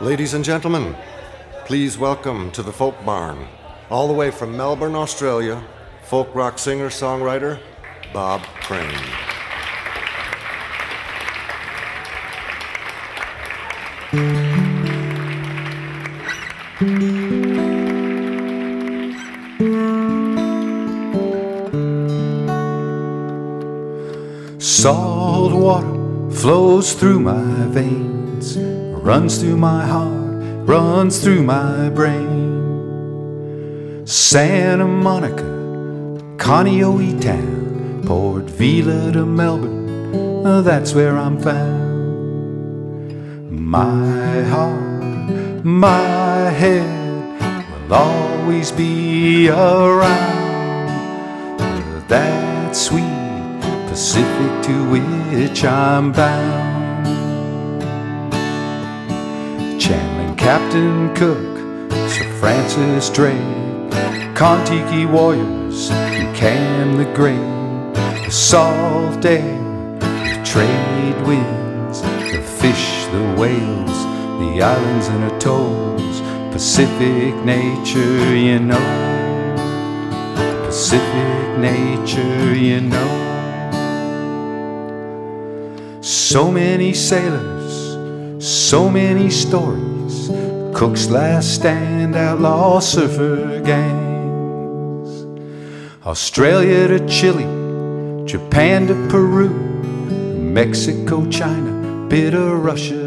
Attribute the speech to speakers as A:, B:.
A: Ladies and gentlemen, please welcome to the Folk Barn, all the way from Melbourne, Australia, folk rock singer-songwriter Bob Crane.
B: Salt water flows through my veins, runs through my heart, runs through my brain. Santa Monica, Kaneohe town, Port Vila to Melbourne, that's where I'm found. My heart, my head will always be around that sweet Pacific to which I'm bound. Channeling Captain Cook, Sir Francis Drake, Kon-Tiki warriors who Cam the Great, the salt air, the trade winds, the fish, the whales, the islands and atolls, Pacific nature, you know, Pacific nature, you know. So many sailors, so many stories, Cook's Last Stand, outlaw surfer gangs. Australia to Chile, Japan to Peru, Mexico, China, bit of Russia